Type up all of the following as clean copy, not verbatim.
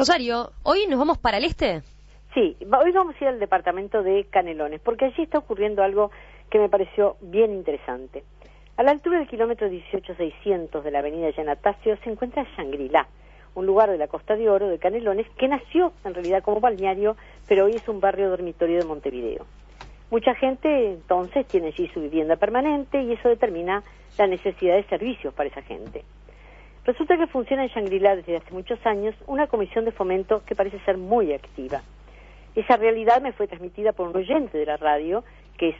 Rosario, ¿hoy nos vamos para el este? Sí, hoy vamos a ir al departamento de Canelones, porque allí está ocurriendo algo que me pareció bien interesante. A la altura del kilómetro 18,600 de la avenida Yanatacio se encuentra Shangri-La, un lugar de la Costa de Oro de Canelones que nació en realidad como balneario, pero hoy es un barrio dormitorio de Montevideo. Mucha gente entonces tiene allí su vivienda permanente y eso determina la necesidad de servicios para esa gente. Resulta que funciona en Shangri-La desde hace muchos años una comisión de fomento que parece ser muy activa. Esa realidad me fue transmitida por un oyente de la radio, que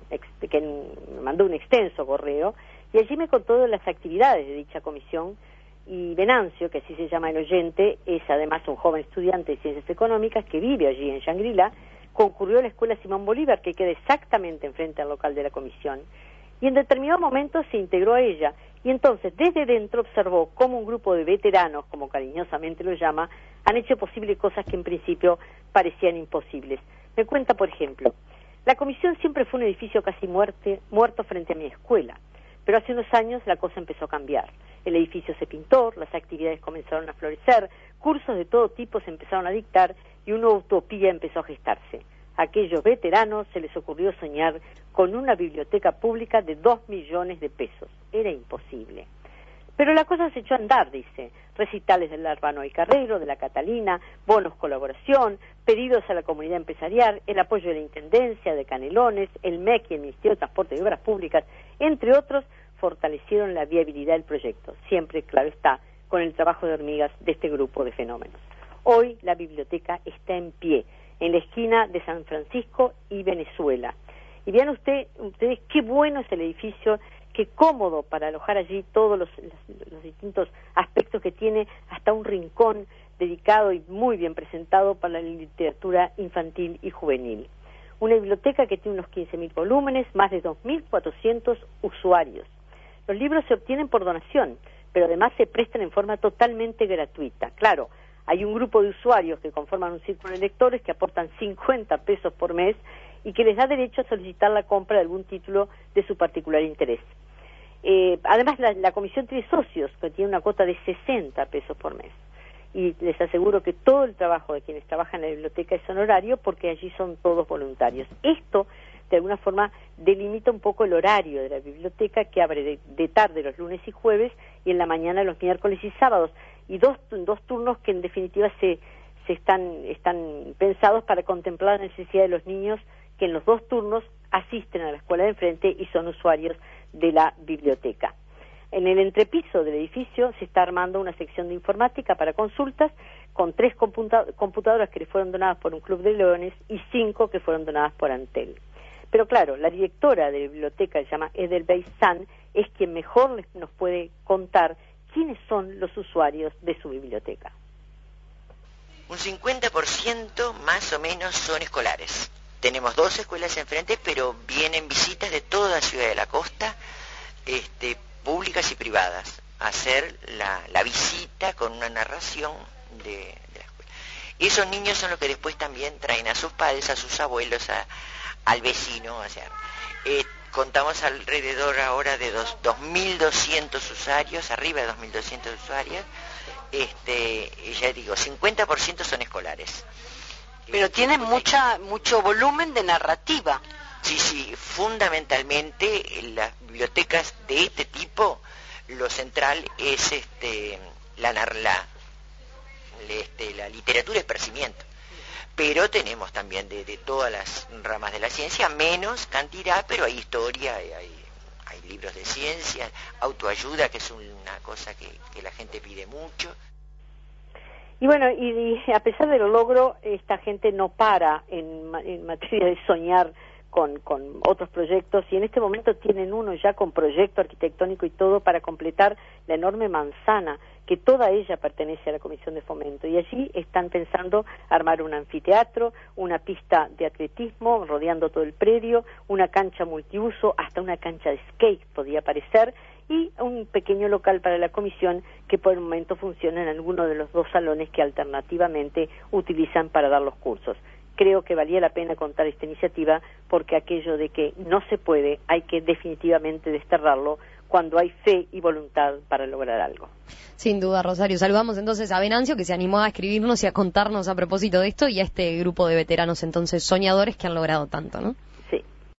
me mandó un extenso correo, y allí me contó de las actividades de dicha comisión, y Venancio, que así se llama el oyente, es además un joven estudiante de Ciencias Económicas que vive allí en Shangri-La, concurrió a la Escuela Simón Bolívar, que queda exactamente enfrente al local de la comisión, y en determinado momento se integró a ella, y entonces desde dentro observó cómo un grupo de veteranos, como cariñosamente lo llama, han hecho posible cosas que en principio parecían imposibles. Me cuenta, por ejemplo, la comisión siempre fue un edificio casi muerto frente a mi escuela, pero hace unos años la cosa empezó a cambiar. El edificio se pintó, las actividades comenzaron a florecer, cursos de todo tipo se empezaron a dictar y una utopía empezó a gestarse. A aquellos veteranos se les ocurrió soñar con una biblioteca pública de 2 millones de pesos. Era imposible. Pero la cosa se echó a andar, dice. Recitales del Arbano y Carrero, de la Catalina, bonos colaboración, pedidos a la comunidad empresarial, el apoyo de la Intendencia, de Canelones, el MEC y el Ministerio de Transporte y Obras Públicas, entre otros, fortalecieron la viabilidad del proyecto. Siempre, claro está, con el trabajo de hormigas de este grupo de fenómenos. Hoy la biblioteca está en pie, en la esquina de San Francisco y Venezuela. Y vean ustedes qué bueno es el edificio, qué cómodo para alojar allí todos los distintos aspectos que tiene, hasta un rincón dedicado y muy bien presentado para la literatura infantil y juvenil. Una biblioteca que tiene unos 15.000 volúmenes, más de 2.400 usuarios. Los libros se obtienen por donación, pero además se prestan en forma totalmente gratuita. Claro, hay un grupo de usuarios que conforman un círculo de lectores que aportan 50 pesos por mes y que les da derecho a solicitar la compra de algún título de su particular interés. Además, la comisión tiene socios que tienen una cuota de 60 pesos por mes. Y les aseguro que todo el trabajo de quienes trabajan en la biblioteca es honorario porque allí son todos voluntarios. Esto, de alguna forma, delimita un poco el horario de la biblioteca, que abre de tarde los lunes y jueves y en la mañana los miércoles y sábados. Y dos turnos que en definitiva están pensados para contemplar la necesidad de los niños que en los dos turnos asisten a la escuela de enfrente y son usuarios de la biblioteca. En el entrepiso del edificio se está armando una sección de informática para consultas con 3 computadoras que le fueron donadas por un club de leones y 5 que fueron donadas por Antel. Pero claro, la directora de la biblioteca, se llama Edelweiss San, es quien mejor nos puede contar quiénes son los usuarios de su biblioteca. Un 50% más o menos son escolares. Tenemos 2 escuelas enfrente, pero vienen visitas de toda la ciudad de la costa, públicas y privadas, a hacer la visita con una narración de la escuela. Esos niños son los que después también traen a sus padres, a sus abuelos, al vecino. O sea, contamos alrededor ahora de 2.200 usuarios, arriba de 2.200 usuarios. Ya digo, 50% son escolares. Pero tienen mucho volumen de narrativa. Sí, fundamentalmente las bibliotecas de este tipo, lo central es la literatura y esparcimiento. Pero tenemos también de todas las ramas de la ciencia, menos cantidad, pero hay historia, hay libros de ciencia, autoayuda, que es una cosa que la gente pide mucho. Y bueno, y a pesar del logro, esta gente no para en materia de soñar con otros proyectos, y en este momento tienen uno ya con proyecto arquitectónico y todo para completar la enorme manzana, que toda ella pertenece a la Comisión de Fomento, y allí están pensando armar un anfiteatro, una pista de atletismo rodeando todo el predio, una cancha multiuso, hasta una cancha de skate podía parecer, y un pequeño local para la comisión que por el momento funciona en alguno de los 2 salones que alternativamente utilizan para dar los cursos. Creo que valía la pena contar esta iniciativa porque aquello de que no se puede, hay que definitivamente desterrarlo cuando hay fe y voluntad para lograr algo. Sin duda, Rosario. Saludamos entonces a Venancio, que se animó a escribirnos y a contarnos a propósito de esto, y a este grupo de veteranos entonces soñadores que han logrado tanto, ¿no?